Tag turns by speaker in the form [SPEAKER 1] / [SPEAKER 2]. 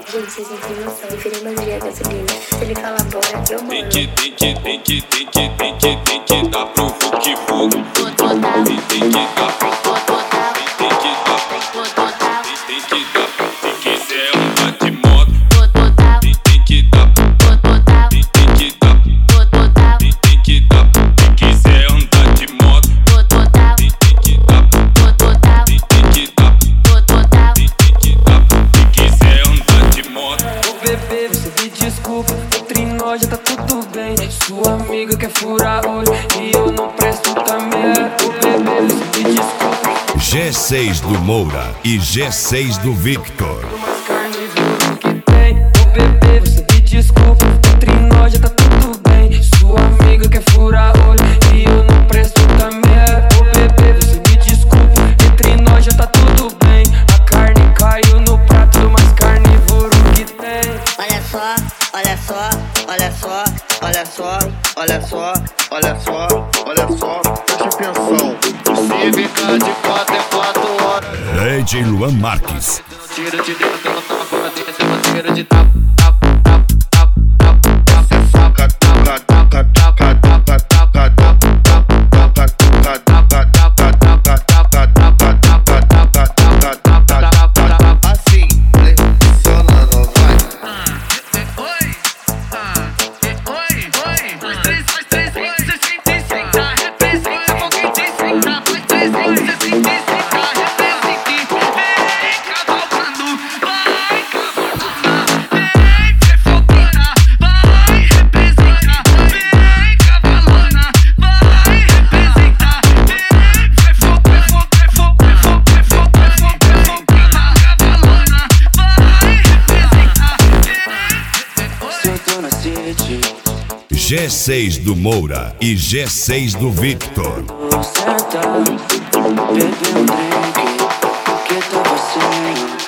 [SPEAKER 1] Gente, vocês não têm noção. Preferi bateria a gasolina. Se ele falar bora, eu moro.
[SPEAKER 2] Tem que dar pro Hulk fogo. Tem que dar. Tem que quiser andar de moto. Tem que dar. Tem que dar. Tem que dar. Se quiser andar de moto. Tem que dar. Tem que dar. Se quiser andar de moto.
[SPEAKER 3] Ô bebê, você me desculpa, entre nós já tá tudo bem. Sua amiga quer furar olho e eu não presto também. Ô bebê, você me desculpa.
[SPEAKER 4] G6 do Moura e G6 do Victor.
[SPEAKER 3] Mais carnívoro que tem. Ô bebê, você me desculpa, entre nós já tá tudo bem. Sua amiga quer furar olho e eu não presto também. Ô bebê, você me desculpa, entre nós já tá tudo bem. A carne caiu no prato do mais carnívoro que tem.
[SPEAKER 5] Olha só, olha só, olha só, olha só, olha só, olha só, olha só.
[SPEAKER 2] Preste atenção. Se ficar de 4 é 4 horas.
[SPEAKER 4] DJ Luan Marques.
[SPEAKER 2] Tira de dentro, ela tava fora dentro, ela tira de tapa. Assim, flexionando, vai.
[SPEAKER 6] Oi, faz 3, 65, representa alguém te senta. Faz 3, 65, representa. Vem cavalgando, vai cavalgando. Vem fofoqueira, vai representa. Vem cavalona, vai representa. Vem fofoqueira, cavalona, vai representar.
[SPEAKER 3] Se eu tô na city,
[SPEAKER 4] G6 do Moura e G6 do Victor.
[SPEAKER 3] vou sentar, beber um drink, que tava sem.